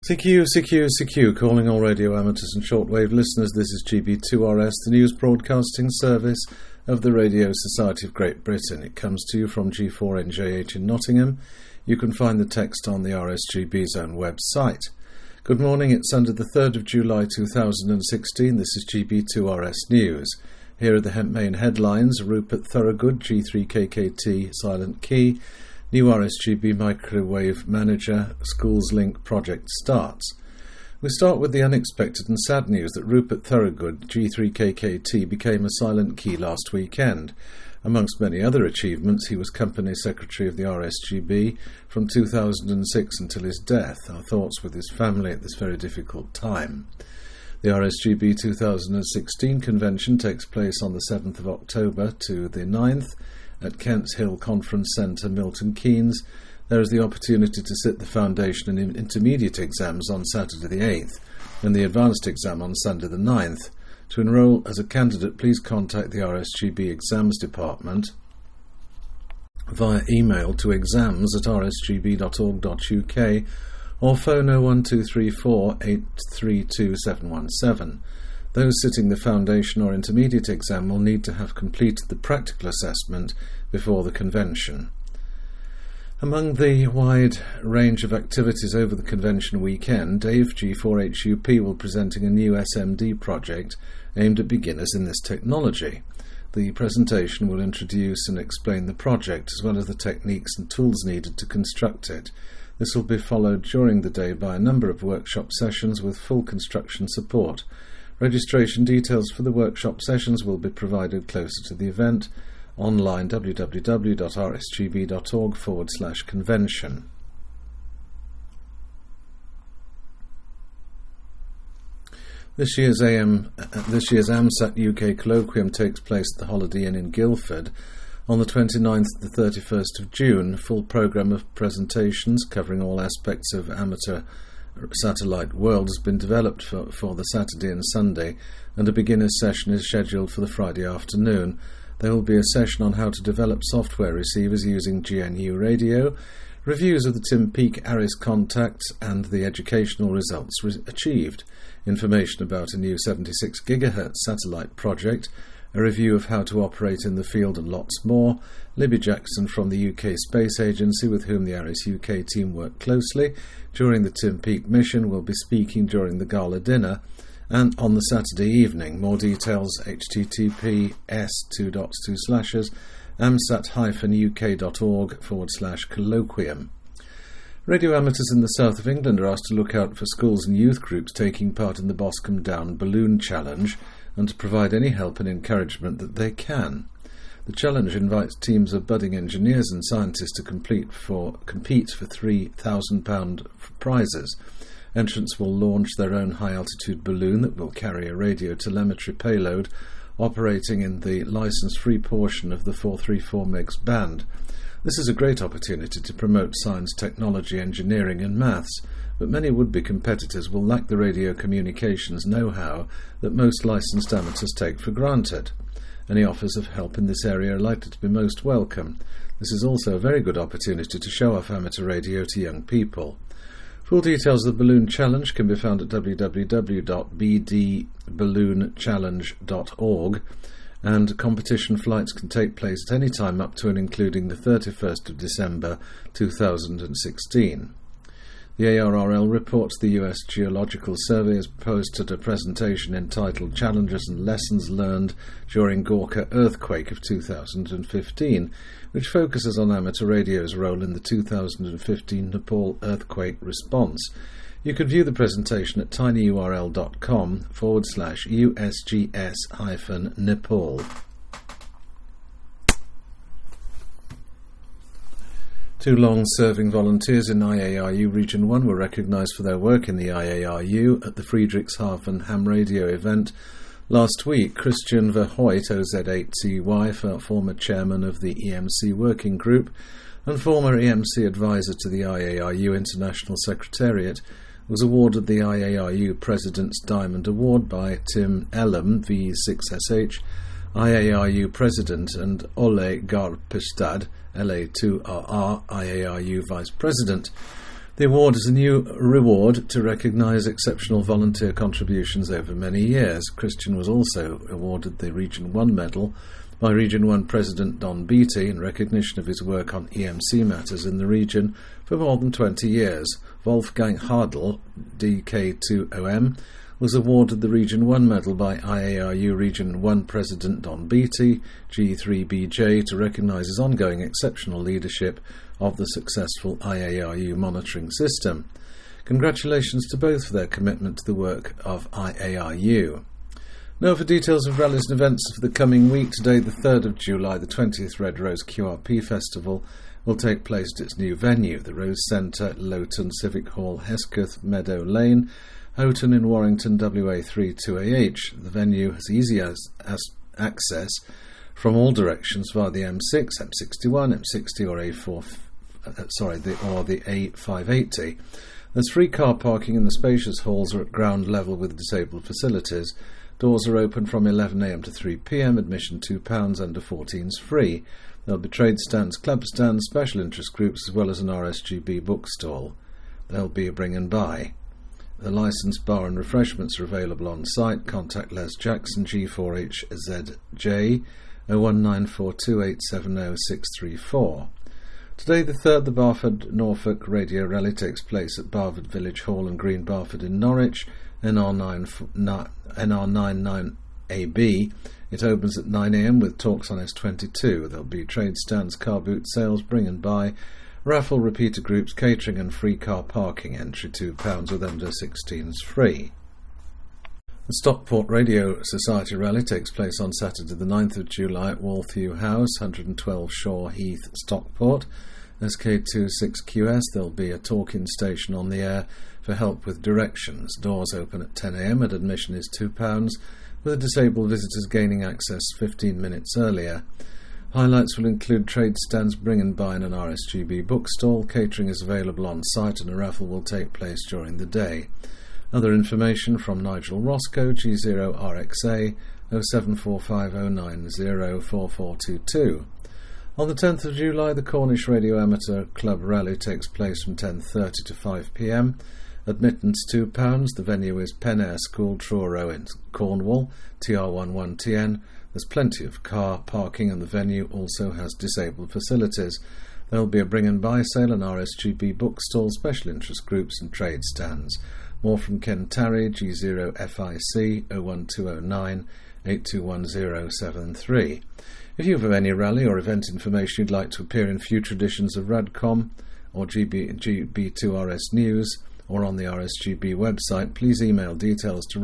CQ, calling all radio amateurs and shortwave listeners. This is GB2RS, the news broadcasting service of the Radio Society of Great Britain. It comes to you from G4NJH in Nottingham. You can find the text on the RSGB Zone website. Good morning, it's Sunday the 3rd of July 2016. This is GB2RS News. Here are the main headlines. Rupert Thorogood, G3KKT, Silent Key. New RSGB Microwave Manager, Schools Link project starts. We start with the unexpected and sad news that Rupert Thorogood, G3KKT, became a silent key last weekend. Amongst many other achievements, he was Company Secretary of the RSGB from 2006 until his death. Our thoughts with his family at this very difficult time. The RSGB 2016 convention takes place on the 7th of October to the 9th. At Kent's Hill Conference Centre, Milton Keynes. There is the opportunity to sit the foundation and intermediate exams on Saturday the 8th and the advanced exam on Sunday the 9th. To enrol as a candidate, please contact the RSGB Exams Department via email to exams@rsgb.org.uk or phone 01234 832 717. Those sitting the foundation or intermediate exam will need to have completed the practical assessment before the convention. Among the wide range of activities over the convention weekend, Dave G4HUP will be presenting a new SMD project aimed at beginners in this technology. The presentation will introduce and explain the project as well as the techniques and tools needed to construct it. This will be followed during the day by a number of workshop sessions with full construction support. Registration details for the workshop sessions will be provided closer to the event, online www.rsgb.org/convention. This year's AMSAT UK colloquium takes place at the Holiday Inn in Guildford on the 29th to the 31st of June. A full programme of presentations covering all aspects of amateur satellite world has been developed for the Saturday and Sunday, and a beginner's session is scheduled for the Friday afternoon. There will be a session on how to develop software receivers using GNU Radio, reviews of the Tim Peake ARIS contacts and the educational results achieved, information about a new 76 GHz satellite project, a review of how to operate in the field and lots more. Libby Jackson from the UK Space Agency, with whom the ARIS UK team worked closely during the Tim Peake mission, will be speaking during the gala dinner and on the Saturday evening. More details https://amsat-uk.org/colloquium. Radio amateurs in the south of England are asked to look out for schools and youth groups taking part in the Boscombe Down Balloon Challenge and to provide any help and encouragement that they can. The challenge invites teams of budding engineers and scientists to compete for £3,000 prizes. Entrants will launch their own high-altitude balloon that will carry a radio telemetry payload operating in the licence-free portion of the 434 MHz band. This is a great opportunity to promote science, technology, engineering and maths, but many would-be competitors will lack the radio communications know-how that most licensed amateurs take for granted. Any offers of help in this area are likely to be most welcome. This is also a very good opportunity to show off amateur radio to young people. Full details of the Balloon Challenge can be found at www.bdballoonchallenge.org, and competition flights can take place at any time up to and including the 31st of December 2016. The ARRL reports the US Geological Survey has posted a presentation entitled Challenges and Lessons Learned During Gorkha Earthquake of 2015, which focuses on amateur radio's role in the 2015 Nepal earthquake response. You can view the presentation at tinyurl.com/USGS-Nepal. Two long-serving volunteers in IARU Region 1 were recognised for their work in the IARU at the Friedrichshafen ham radio event last week. Christian Verhoit, OZ8CY, former chairman of the EMC Working Group and former EMC advisor to the IARU International Secretariat, was awarded the IARU President's Diamond Award by Tim Elam, V6SH, IARU President, and Ole Garpestad, LA2RR, IARU Vice President. The The award is a new reward to recognise exceptional volunteer contributions over many years. Christian was also awarded the Region 1 medal by Region 1 President Don Beattie in recognition of his work on EMC matters in the region for more than 20 years. Wolfgang Hardl, DK2OM, was awarded the Region 1 medal by IARU Region 1 President Don Beattie, G3BJ, to recognise his ongoing exceptional leadership of the successful IARU monitoring system. Congratulations to both for their commitment to the work of IARU. Now for details of rallies and events for the coming week. Today, the 3rd of July, the 20th Red Rose QRP Festival will take place at its new venue, the Rose Centre, Lowton Civic Hall, Hesketh, Meadow Lane, Houghton in Warrington, WA32AH. The venue has easy access from all directions via the M6, M61, M60 or the A580. There's free car parking and the spacious halls are at ground level with disabled facilities. Doors are open from 11am to 3pm, admission £2, under 14s free. There'll be trade stands, club stands, special interest groups as well as an RSGB bookstall. There'll be a bring and buy. The licensed bar and refreshments are available on site. Contact Les Jackson, G4HZJ, 01942870634. Today the 3rd, the Barford Norfolk Radio Rally takes place at Barford Village Hall and Green Barford in Norwich, NR99AB. It opens at 9am with talks on S22. There'll be trade stands, car boot sales, bring and buy, raffle, repeater groups, catering and free car parking. Entry £2 with under 16s free. The Stockport Radio Society Rally takes place on Saturday the 9th of July at Walthew House, 112 Shaw Heath, Stockport. SK26QS, there'll be a talk-in station on the air for help with directions. Doors open at 10am and admission is £2, with disabled visitors gaining access 15 minutes earlier. Highlights will include trade stands, bring and buy, and an RSGB bookstall. Catering is available on site and a raffle will take place during the day. Other information from Nigel Roscoe, G0RXA 07450904422. On the 10th of July, the Cornish Radio Amateur Club Rally takes place from 10:30 to 5pm. Admittance £2. The venue is Penair School, Truro in Cornwall, TR11TN. There's plenty of car parking and the venue also has disabled facilities. There will be a bring and buy sale, an RSGB bookstall, special interest groups and trade stands. More from Ken Tarry, G0FIC 01209 821073. If you have any rally or event information you'd like to appear in future editions of Radcom or GB2RS News or on the RSGB website, please email details to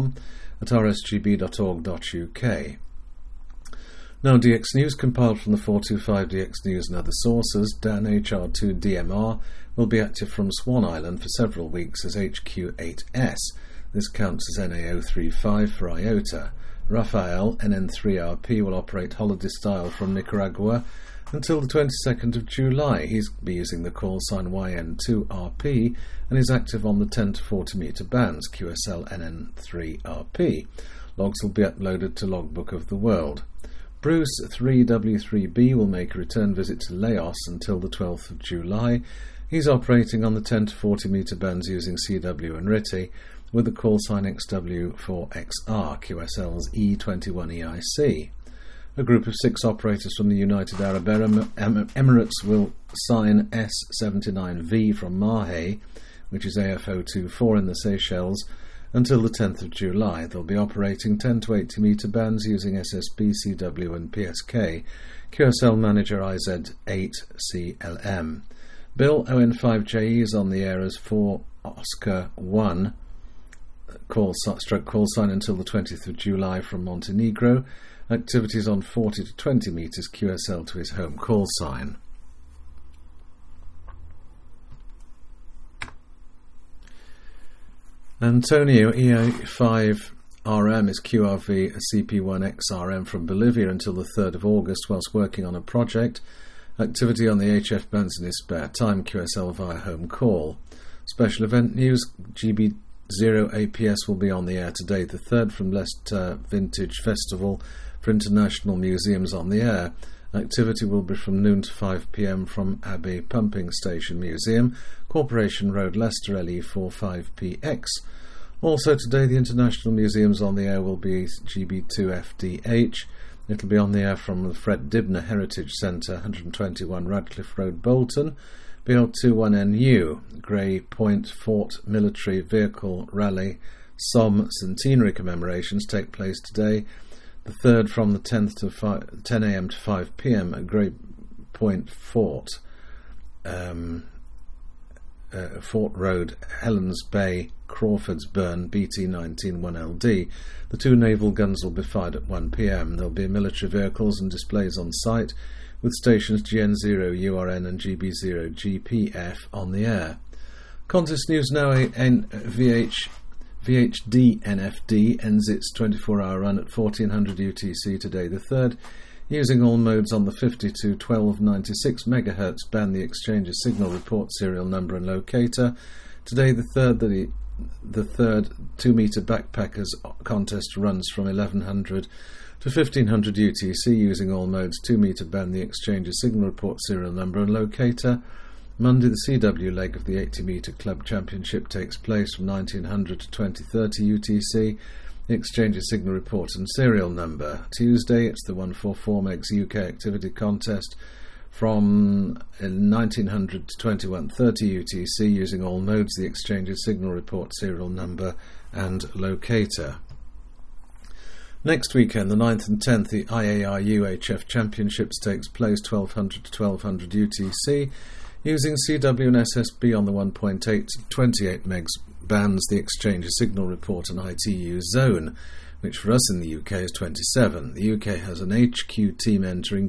radcom@rsgb.org.uk. Now, DX News compiled from the 425 DX News and other sources. Dan HR2DMR will be active from Swan Island for several weeks as HQ8S. This counts as NA035 for IOTA. Rafael, NN3RP, will operate holiday style from Nicaragua until the 22nd of July. He's be using the call sign YN2RP and is active on the 10 to 40 metre bands, QSL NN3RP. Logs will be uploaded to Logbook of the World. Bruce 3W3B will make a return visit to Laos until the 12th of July. He's operating on the 10 to 40 metre bands using CW and RTTY with the call sign XW4XR, QSL's E21EIC. A group of 6 operators from the United Arab Emirates will sign S79V from Mahe, which is AFO24 in the Seychelles, until the 10th of July. They'll be operating 10 to 80 metre bands using SSB, CW and PSK. QSL Manager IZ8CLM. Bill ON5JE is on the air as 4 Oscar 1 call sign until the 20th of July from Montenegro. Activities on 40 to 20 metres, QSL to his home call sign. Antonio EA5RM is QRV a CP1XRM from Bolivia until the 3rd of August whilst working on a project. Activity on the HF bands in his spare time, QSL via home call. Special event news, GB0APS will be on the air today, the 3rd, from Leicester Vintage Festival for International Museums on the air. Activity will be from noon to 5 p.m. from Abbey Pumping Station Museum, Corporation Road, Leicester, LE45PX. Also today, the International Museums on the air will be GB2FDH. It'll be on the air from the Fred Dibner Heritage Centre, 121 Radcliffe Road, Bolton. BL21NU, Grey Point Fort Military Vehicle Rally Somme Centenary commemorations take place today, the 3rd from the 10th to 10 a.m. to 5 p.m. at Grey Point Fort, Fort Road, Helens Bay, Crawfordsburn, BT19 1LD. The 2 naval guns will be fired at 1 p.m. There will be military vehicles and displays on site, with stations GN0 URN and GB0 GPF on the air. Contest news now. VHD NFD ends its 24-hour run at 1400 UTC today the 3rd, using all modes on the 50 to 1296 MHz band. The exchange's signal report serial number and locator. Today the 3rd, the third 2-metre backpackers contest runs from 1100 to 1500 UTC using all modes 2-metre band. The exchange's signal report serial number and locator. Monday, the CW leg of the 80-metre club championship takes place from 1900 to 2030 UTC. The exchange's signal report and serial number. Tuesday, it's the 144 Megs UK activity contest from 1900 to 2130 UTC using all modes. The exchange's signal report serial number and locator. Next weekend, the 9th and 10th, the IAR UHF Championships takes place 1200 to 1200 UTC. Using CW and SSB on the 1.8 to 28 megs bands, the exchange's signal report and ITU zone, which for us in the UK is 27. The UK has an HQ team entering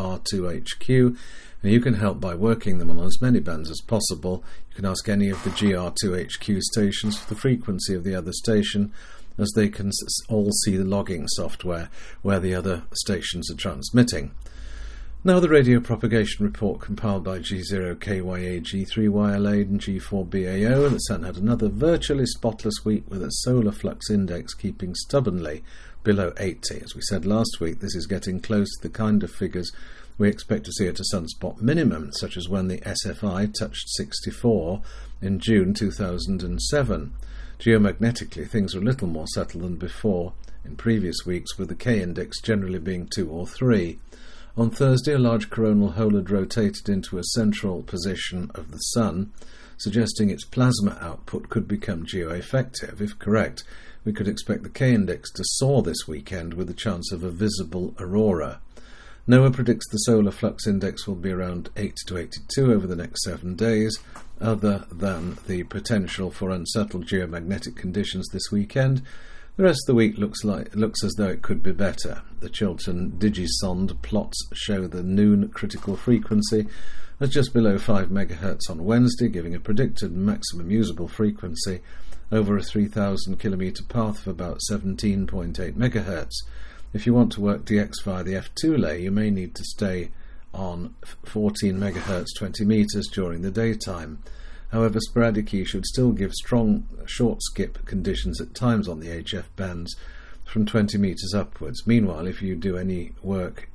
GR2HQ, and you can help by working them on as many bands as possible. You can ask any of the GR2HQ stations for the frequency of the other station, as they can all see the logging software where the other stations are transmitting. Now the radio propagation report compiled by G0KYA, G3YLA and G4BAO. The Sun had another virtually spotless week with a solar flux index keeping stubbornly below 80. As we said last week, this is getting close to the kind of figures we expect to see at a sunspot minimum, such as when the SFI touched 64 in June 2007. Geomagnetically, things are a little more settled than before in previous weeks, with the K-index generally being 2 or 3. On Thursday, a large coronal hole had rotated into a central position of the Sun, suggesting its plasma output could become geoeffective. If correct, we could expect the K-index to soar this weekend with a chance of a visible aurora. NOAA predicts the solar flux index will be around 80 to 82 over the next 7 days. Other than the potential for unsettled geomagnetic conditions this weekend, the rest of the week looks as though it could be better. The Chiltern Digisonde plots show the noon critical frequency as just below 5 MHz on Wednesday, giving a predicted maximum usable frequency over a 3,000 km path of about 17.8 MHz. If you want to work DX via the F2 lay, you may need to stay on 14 MHz 20 metres during the daytime. However, sporadic E should still give strong short skip conditions at times on the HF bands from 20 metres upwards. Meanwhile, if you do work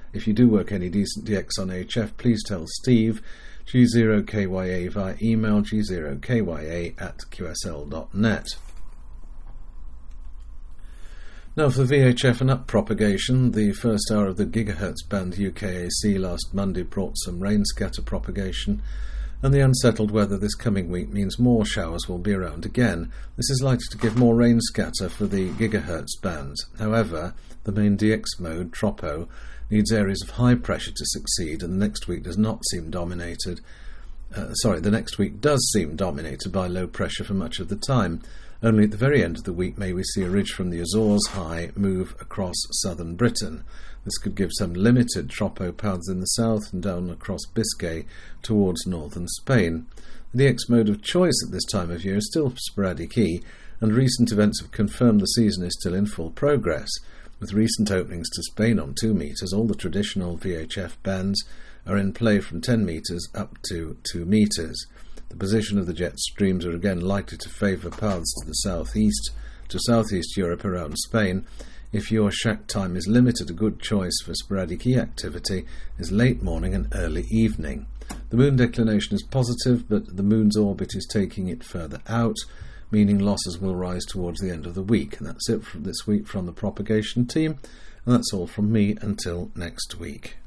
any decent DX on HF, please tell Steve, G0KYA, via email g0kya@qsl.net. Now for the VHF and up propagation, the first hour of the gigahertz band UKAC last Monday brought some rain scatter propagation, and the unsettled weather this coming week means more showers will be around again. This is likely to give more rain scatter for the gigahertz bands. However, the main DX mode, Tropo, needs areas of high pressure to succeed, and the next week does seem dominated by low pressure for much of the time. Only at the very end of the week may we see a ridge from the Azores high move across southern Britain. This could give some limited tropo paths in the south and down across Biscay towards northern Spain. The DX mode of choice at this time of year is still sporadic E, and recent events have confirmed the season is still in full progress. With recent openings to Spain on 2 metres, all the traditional VHF bands are in play from 10 metres up to 2 metres. The position of the jet streams are again likely to favour paths to the southeast Europe around Spain. If your shack time is limited, a good choice for sporadic activity is late morning and early evening. The moon declination is positive, but the moon's orbit is taking it further out, meaning losses will rise towards the end of the week. And that's it for this week from the propagation team, and that's all from me until next week.